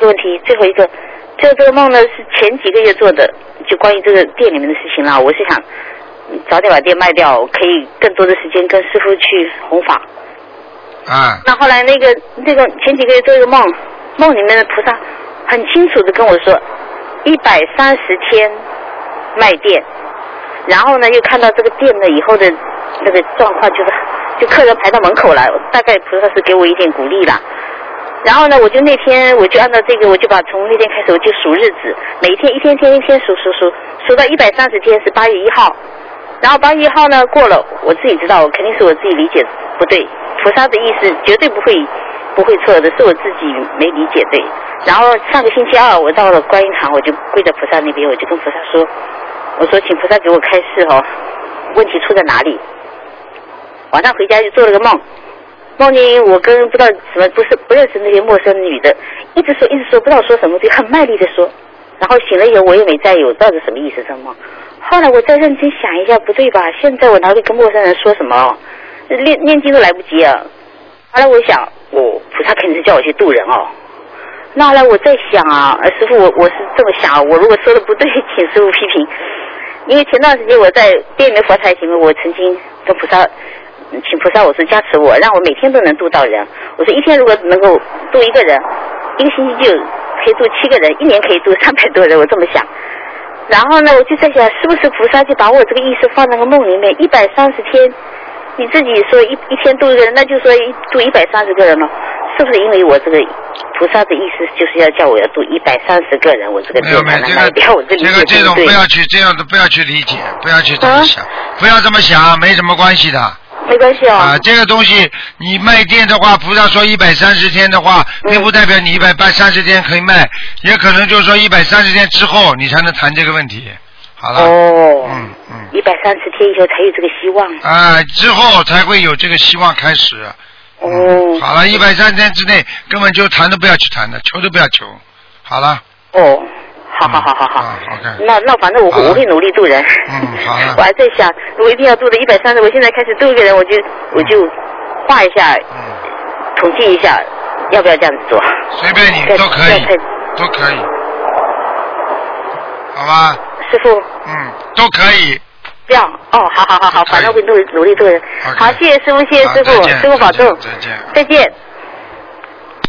个问题，最后一个，这个梦呢是前几个月做的，就关于这个店里面的事情啦。我是想早点把店卖掉，可以更多的时间跟师傅去弘法。 啊。 那后来那个前几个月做一个梦，梦里面的菩萨很清楚的跟我说，130天卖店，然后呢又看到这个店呢以后的那个状况，就客人排到门口来，大概菩萨是给我一点鼓励啦。然后呢，那天我就按照这个，我就把从那天开始我就数日子，每一天一天数到130天是8月1号，然后8月1号呢过了，我自己知道，肯定是我自己理解不对，菩萨的意思绝对不会错的，是我自己没理解对。然后上个星期二我到了观音堂，我就跪在菩萨那边，我就跟菩萨说，我说请菩萨给我开示哦，问题出在哪里？晚上回家就做了个梦。梦见我跟不知道什么不认识那些陌生女的，一直说不知道说什么，就很卖力的说，然后醒了以后我也没再有，到底什么意思这梦？后来我再认真想一下，不对吧？现在我哪里跟陌生人说什么？念经都来不及啊！后来我想，菩萨肯定是叫我去渡人哦。那后来我在想啊，师父我是这么想，我如果说的不对，请师父批评。因为前段时间我在店里面佛台前面，我曾经跟菩萨。请菩萨，我说加持我，让我每天都能度到人。我说一天如果能够度一个人，一个星期就可以度7个人，一年可以度300多人，我这么想。然后呢，我就在想，是不是菩萨就把我这个意识放在个梦里面，130天，你自己说一天度一个人，那就说度130个人了，是不是因为我这个菩萨的意思就是要叫我要度130个人，我这个店才能卖掉？我这这种不要去这样的，不要去理解，不要去这么想，不要这么想，没什么关系的。 没关系啊。 这个东西你卖店的话，菩萨说130天的话，并不代表你130天可以卖，也可能就是说130天之后你才能谈这个问题。好了。 哦。130天以后才有这个希望。 之后才会有这个希望开始。好了，130天之内根本就谈都不要去谈的，求都不要求。好了。 好。 OK。 那反正我会努力度人。 好了。 我还在想，我一定要度的130，我现在开始度一个人，我就画一下，统计一下，要不要这样子做？ 随便你，都可以，都可以。好吧。 师父。 都可以。 这样好，反正会努力度人。好，谢谢师父，谢谢师父，师父保重。 再见。 再见。